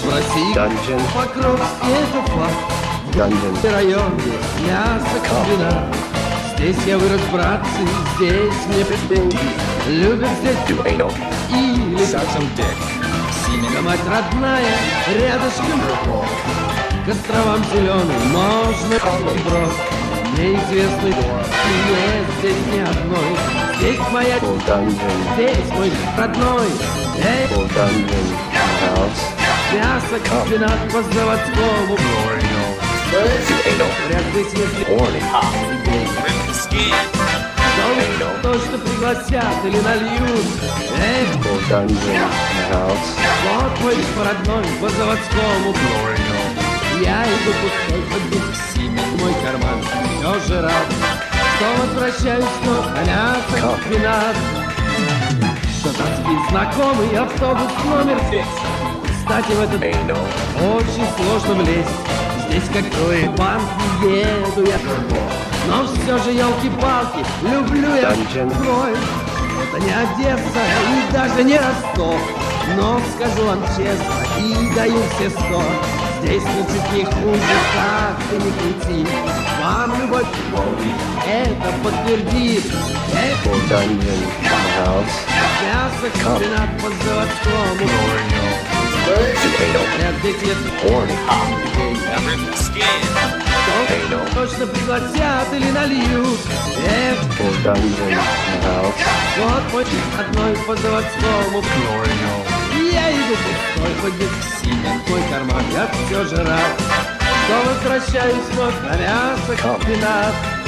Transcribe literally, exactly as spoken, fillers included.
Спроси, Dungeon. Покровский это факт. Dungeon. В районе мясо, комбинат. Здесь я вырос, братцы, здесь мне деньги. Любят здесь Do anal. или Suck some dick. Semen. да мать родная, рядышком. К островам зеленым можно брод. Неизвестный двор, нет здесь ни одной. Здесь моя, Full dungeon. здесь мой родной. Эй, Full dungeon. House. мясо, комбинат по заводскому. Do anal. Вряд бы если Horny. Rip the skin. то, точно пригласят или нальют. Эй, Full dungeon. House. вот мой родной по заводскому. Я иду пустой, хоть бы Semen. мой карман все же рад, что возвращаюсь вновь на мясо, комбинат. Татарский знакомый автобус номер шесть. Кстати, в этот Anal. очень сложно влезть. Здесь как в банк еду я, но все же, елки-палки, люблю я Dungeon. кровь. Это не Одесса и даже не Ростов, но скажу вам честно и даю все сто. Здесь ничуть не хуже, как ты не крути. Вам любовь это подтвердит. Эх, Full dungeon. House. мясо, комбинат по заводскому. Do anal. Ряд здесь есть Horny. Rip the skin. Anal. точно пригласят или нальют. Эх, Full dungeon. House. вот мой одной по заводскому. Я иду пустой, хоть без синий мой карман. Я все же рад, что возвращаюсь вновь на мясо, комбинат.